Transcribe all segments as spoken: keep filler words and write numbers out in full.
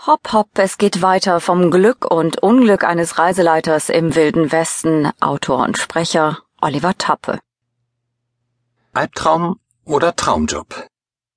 Hopp, hopp, es geht weiter vom Glück und Unglück eines Reiseleiters im Wilden Westen, Autor und Sprecher Oliver Tappe. Albtraum oder Traumjob?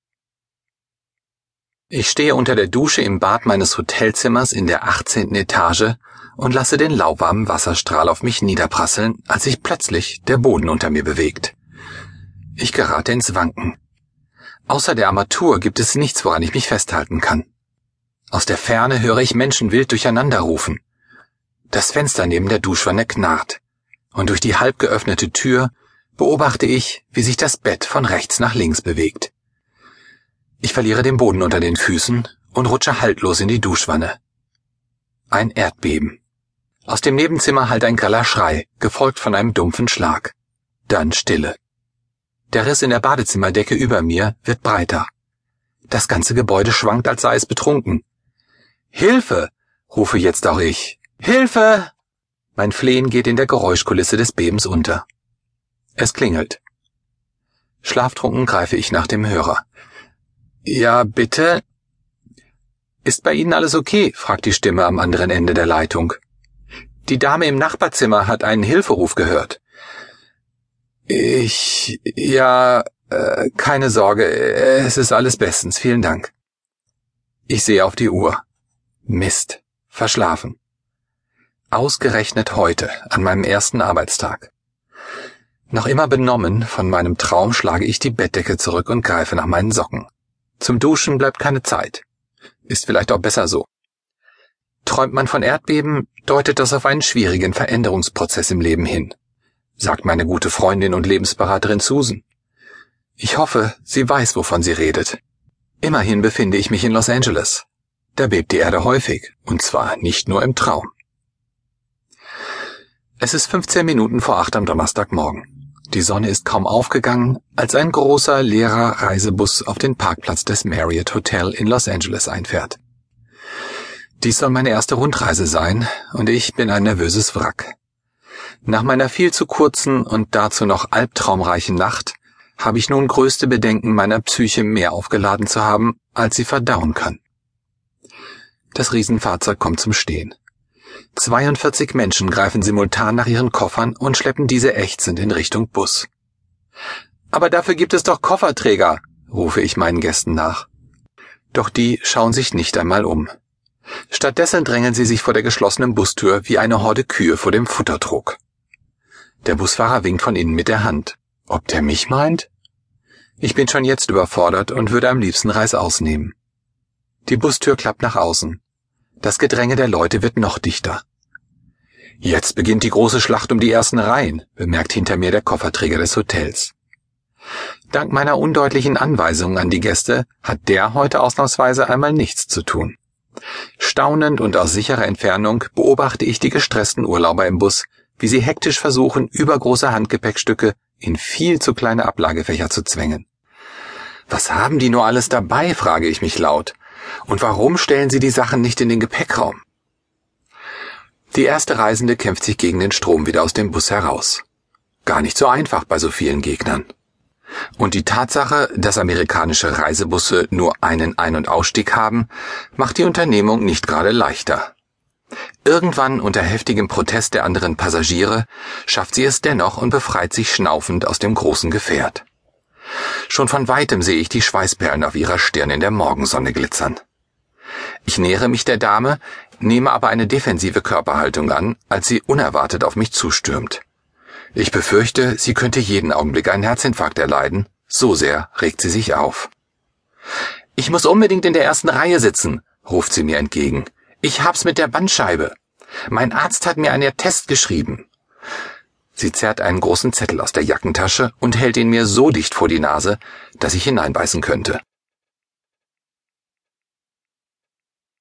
Ich stehe unter der Dusche im Bad meines Hotelzimmers in der achtzehnten Etage und lasse den lauwarmen Wasserstrahl auf mich niederprasseln, als sich plötzlich der Boden unter mir bewegt. Ich gerate ins Wanken. Außer der Armatur gibt es nichts, woran ich mich festhalten kann. Aus der Ferne höre ich Menschen wild durcheinander rufen. Das Fenster neben der Duschwanne knarrt, und durch die halb geöffnete Tür beobachte ich, wie sich das Bett von rechts nach links bewegt. Ich verliere den Boden unter den Füßen und rutsche haltlos in die Duschwanne. Ein Erdbeben. Aus dem Nebenzimmer hallt ein greller Schrei, gefolgt von einem dumpfen Schlag. Dann Stille. Der Riss in der Badezimmerdecke über mir wird breiter. Das ganze Gebäude schwankt, als sei es betrunken. »Hilfe!« rufe jetzt auch ich. »Hilfe!« Mein Flehen geht in der Geräuschkulisse des Bebens unter. Es klingelt. Schlaftrunken greife ich nach dem Hörer. »Ja, bitte?« »Ist bei Ihnen alles okay?« fragt die Stimme am anderen Ende der Leitung. »Die Dame im Nachbarzimmer hat einen Hilferuf gehört.« »Ich... ja... Äh, keine Sorge, es ist alles bestens, vielen Dank.« Ich sehe auf die Uhr. Mist, verschlafen. Ausgerechnet heute, an meinem ersten Arbeitstag. Noch immer benommen von meinem Traum schlage ich die Bettdecke zurück und greife nach meinen Socken. Zum Duschen bleibt keine Zeit. Ist vielleicht auch besser so. Träumt man von Erdbeben, deutet das auf einen schwierigen Veränderungsprozess im Leben hin, sagt meine gute Freundin und Lebensberaterin Susan. Ich hoffe, sie weiß, wovon sie redet. Immerhin befinde ich mich in Los Angeles. Da bebt die Erde häufig, und zwar nicht nur im Traum. Es ist fünfzehn Minuten vor acht am Donnerstagmorgen. Die Sonne ist kaum aufgegangen, als ein großer, leerer Reisebus auf den Parkplatz des Marriott Hotel in Los Angeles einfährt. Dies soll meine erste Rundreise sein, und ich bin ein nervöses Wrack. Nach meiner viel zu kurzen und dazu noch albtraumreichen Nacht habe ich nun größte Bedenken, meiner Psyche mehr aufgeladen zu haben, als sie verdauen kann. Das Riesenfahrzeug kommt zum Stehen. zweiundvierzig Menschen greifen simultan nach ihren Koffern und schleppen diese ächzend in Richtung Bus. »Aber dafür gibt es doch Kofferträger«, rufe ich meinen Gästen nach. Doch die schauen sich nicht einmal um. Stattdessen drängeln sie sich vor der geschlossenen Bustür wie eine Horde Kühe vor dem Futtertrog. Der Busfahrer winkt von innen mit der Hand. Ob der mich meint? Ich bin schon jetzt überfordert und würde am liebsten Reißaus nehmen. Die Bustür klappt nach außen. Das Gedränge der Leute wird noch dichter. »Jetzt beginnt die große Schlacht um die ersten Reihen«, bemerkt hinter mir der Kofferträger des Hotels. Dank meiner undeutlichen Anweisungen an die Gäste hat der heute ausnahmsweise einmal nichts zu tun. Staunend und aus sicherer Entfernung beobachte ich die gestressten Urlauber im Bus, wie sie hektisch versuchen, übergroße Handgepäckstücke in viel zu kleine Ablagefächer zu zwängen. Was haben die nur alles dabei, frage ich mich laut. Und warum stellen sie die Sachen nicht in den Gepäckraum? Die erste Reisende kämpft sich gegen den Strom wieder aus dem Bus heraus. Gar nicht so einfach bei so vielen Gegnern. Und die Tatsache, dass amerikanische Reisebusse nur einen Ein- und Ausstieg haben, macht die Unternehmung nicht gerade leichter. Irgendwann, unter heftigem Protest der anderen Passagiere, schafft sie es dennoch und befreit sich schnaufend aus dem großen Gefährt. Schon von weitem sehe ich die Schweißperlen auf ihrer Stirn in der Morgensonne glitzern. Ich nähere mich der Dame, nehme aber eine defensive Körperhaltung an, als sie unerwartet auf mich zustürmt. Ich befürchte, sie könnte jeden Augenblick einen Herzinfarkt erleiden, so sehr regt sie sich auf. »Ich muss unbedingt in der ersten Reihe sitzen«, ruft sie mir entgegen. »Ich hab's mit der Bandscheibe. Mein Arzt hat mir einen Test geschrieben.« Sie zerrt einen großen Zettel aus der Jackentasche und hält ihn mir so dicht vor die Nase, dass ich hineinbeißen könnte.